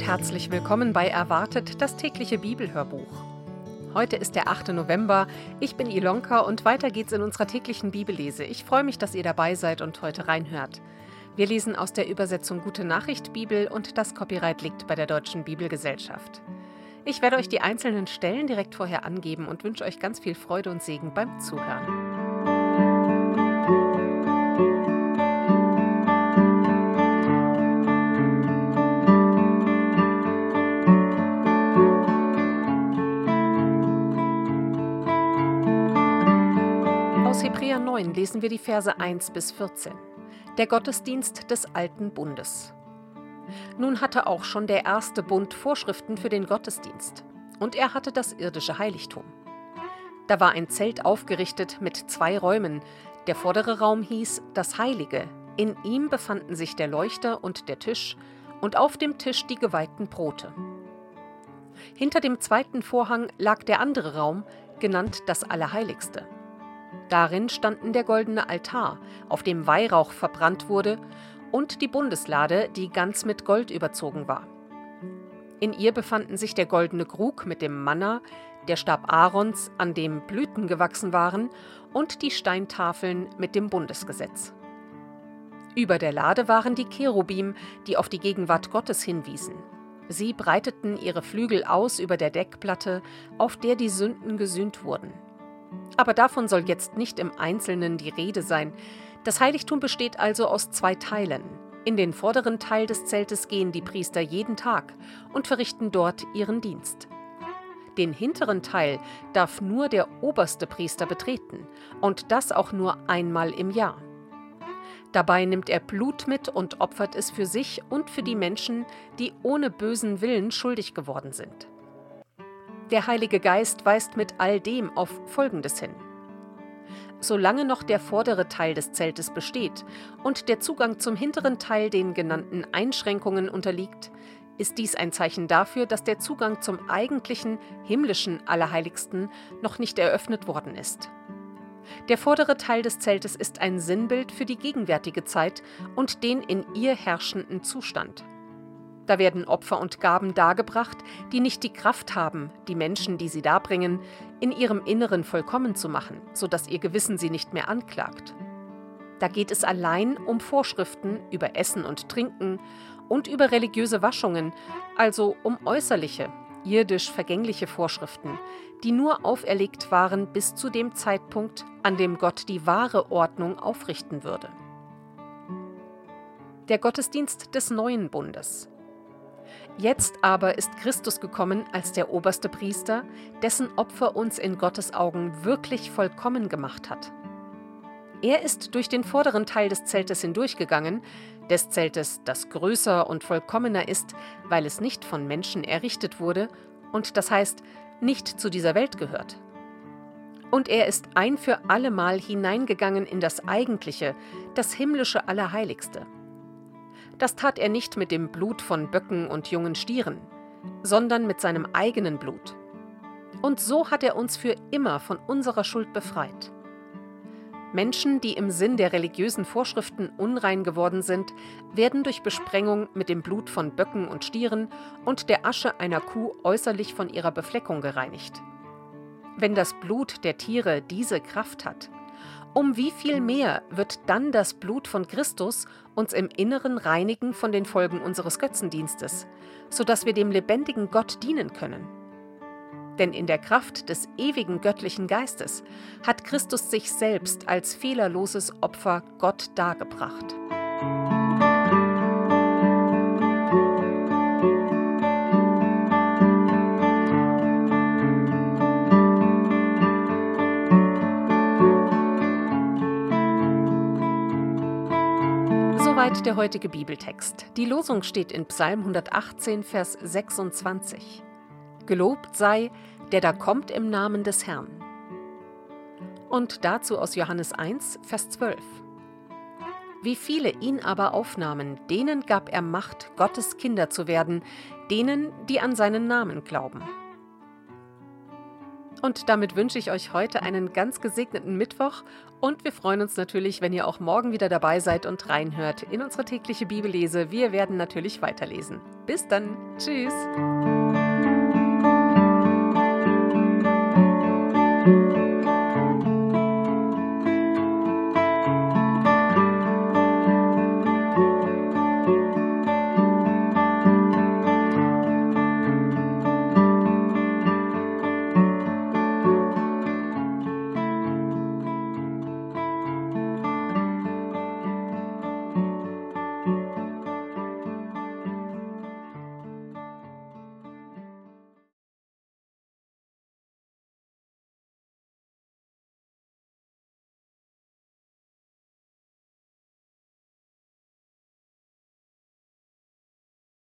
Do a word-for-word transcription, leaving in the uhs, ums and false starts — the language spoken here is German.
und herzlich willkommen bei Erwartet, das tägliche Bibelhörbuch. Heute ist der achte November, ich bin Ilonka und weiter geht's in unserer täglichen Bibellese. Ich freue mich, dass ihr dabei seid und heute reinhört. Wir lesen aus der Übersetzung Gute Nachricht Bibel und das Copyright liegt bei der Deutschen Bibelgesellschaft. Ich werde euch die einzelnen Stellen direkt vorher angeben und wünsche euch ganz viel Freude und Segen beim Zuhören. Aus Hebräer neun lesen wir die Verse eins bis vierzehn. Der Gottesdienst des alten Bundes. Nun hatte auch schon der erste Bund Vorschriften für den Gottesdienst. Und er hatte das irdische Heiligtum. Da war ein Zelt aufgerichtet mit zwei Räumen. Der vordere Raum hieß das Heilige. In ihm befanden sich der Leuchter und der Tisch und auf dem Tisch die geweihten Brote. Hinter dem zweiten Vorhang lag der andere Raum, genannt das Allerheiligste. Darin standen der goldene Altar, auf dem Weihrauch verbrannt wurde, und die Bundeslade, die ganz mit Gold überzogen war. In ihr befanden sich der goldene Krug mit dem Manna, der Stab Aarons, an dem Blüten gewachsen waren, und die Steintafeln mit dem Bundesgesetz. Über der Lade waren die Cherubim, die auf die Gegenwart Gottes hinwiesen. Sie breiteten ihre Flügel aus über der Deckplatte, auf der die Sünden gesühnt wurden. Aber davon soll jetzt nicht im Einzelnen die Rede sein. Das Heiligtum besteht also aus zwei Teilen. In den vorderen Teil des Zeltes gehen die Priester jeden Tag und verrichten dort ihren Dienst. Den hinteren Teil darf nur der oberste Priester betreten und das auch nur einmal im Jahr. Dabei nimmt er Blut mit und opfert es für sich und für die Menschen, die ohne bösen Willen schuldig geworden sind. Der Heilige Geist weist mit all dem auf Folgendes hin. Solange noch der vordere Teil des Zeltes besteht und der Zugang zum hinteren Teil den genannten Einschränkungen unterliegt, ist dies ein Zeichen dafür, dass der Zugang zum eigentlichen, himmlischen Allerheiligsten noch nicht eröffnet worden ist. Der vordere Teil des Zeltes ist ein Sinnbild für die gegenwärtige Zeit und den in ihr herrschenden Zustand. Da werden Opfer und Gaben dargebracht, die nicht die Kraft haben, die Menschen, die sie darbringen, in ihrem Inneren vollkommen zu machen, sodass ihr Gewissen sie nicht mehr anklagt. Da geht es allein um Vorschriften über Essen und Trinken und über religiöse Waschungen, also um äußerliche, irdisch vergängliche Vorschriften, die nur auferlegt waren bis zu dem Zeitpunkt, an dem Gott die wahre Ordnung aufrichten würde. Der Gottesdienst des neuen Bundes. Jetzt aber ist Christus gekommen als der oberste Priester, dessen Opfer uns in Gottes Augen wirklich vollkommen gemacht hat. Er ist durch den vorderen Teil des Zeltes hindurchgegangen, des Zeltes, das größer und vollkommener ist, weil es nicht von Menschen errichtet wurde und das heißt, nicht zu dieser Welt gehört. Und er ist ein für allemal hineingegangen in das Eigentliche, das himmlische Allerheiligste. Das tat er nicht mit dem Blut von Böcken und jungen Stieren, sondern mit seinem eigenen Blut. Und so hat er uns für immer von unserer Schuld befreit. Menschen, die im Sinn der religiösen Vorschriften unrein geworden sind, werden durch Besprengung mit dem Blut von Böcken und Stieren und der Asche einer Kuh äußerlich von ihrer Befleckung gereinigt. Wenn das Blut der Tiere diese Kraft hat, um wie viel mehr wird dann das Blut von Christus uns im Inneren reinigen von den Folgen unseres Götzendienstes, sodass wir dem lebendigen Gott dienen können? Denn in der Kraft des ewigen göttlichen Geistes hat Christus sich selbst als fehlerloses Opfer Gott dargebracht. Soweit der heutige Bibeltext. Die Losung steht in Psalm hundertachtzehn, Vers sechsundzwanzig. Gelobt sei, der da kommt im Namen des Herrn. Und dazu aus Johannes eins, Vers zwölf. Wie viele ihn aber aufnahmen, denen gab er Macht, Gottes Kinder zu werden, denen, die an seinen Namen glauben. Und damit wünsche ich euch heute einen ganz gesegneten Mittwoch und wir freuen uns natürlich, wenn ihr auch morgen wieder dabei seid und reinhört in unsere tägliche Bibellese. Wir werden natürlich weiterlesen. Bis dann. Tschüss.